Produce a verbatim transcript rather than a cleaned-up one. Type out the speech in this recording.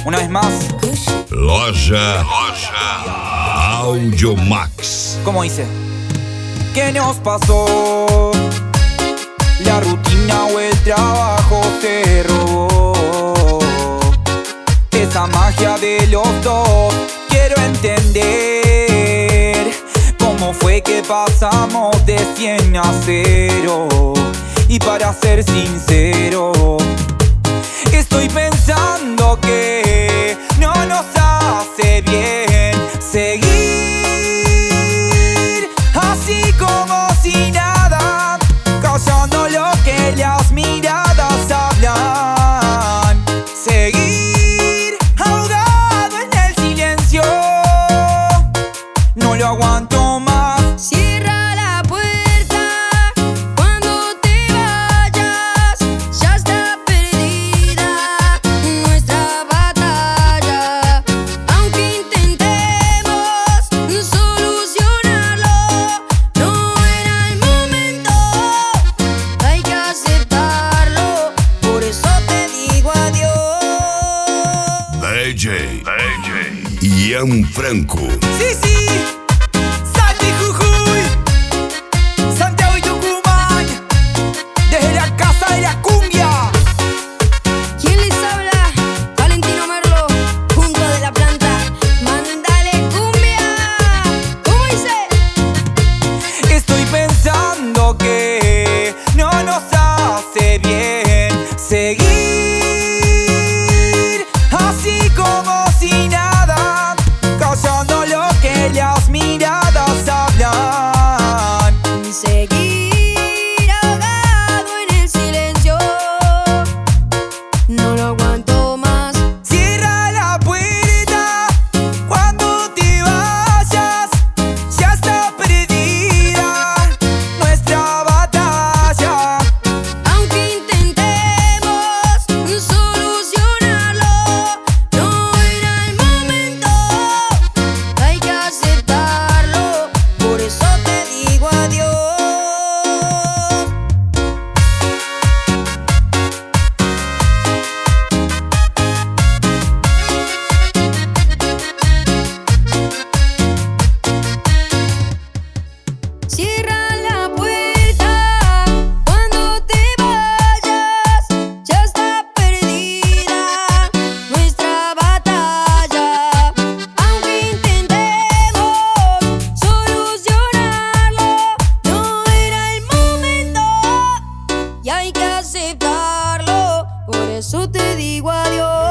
Una vez más. Loja, Loja Audiomax. ¿Cómo dice? ¿Qué nos pasó? La rutina o el trabajo te robó esa magia de los dos. Quiero entender cómo fue que pasamos de cien a cero. Y para ser sincero, estoy pensando que no nos hace bien seguir así como si nada, callando lo que las miradas hablan. Seguir ahogado en el silencio, no lo aguanto más. Cierra la puerta cuando te vayas, ya está perdida nuestra batalla. Aunque intentemos solucionarlo, no era el momento, hay que aceptarlo, por eso te digo adiós. D J, D J Ian Franco. Sí, sí. Salta y Jujuy, Santiago y Tucumán, desde la casa de la cumbia. ¿Quién les habla? Valentino Merlo, junto de la planta. Mándale cumbia. ¿Cómo dice? Estoy pensando que no nos hace bien seguir así como si nada, callando lo que las miradas hablan. Seguir ahogado en el silencio, no lo aguanto más. Cierra la puerta cuando te vayas, ya está perdida nuestra batalla. Aunque intentemos solucionarlo, no era el momento, hay que aceptarlo, por eso te digo adiós. Cierra la puerta cuando te vayas, ya está perdida nuestra batalla. Aunque intentemos solucionarlo, no era el momento y hay que aceptarlo, por eso te digo adiós.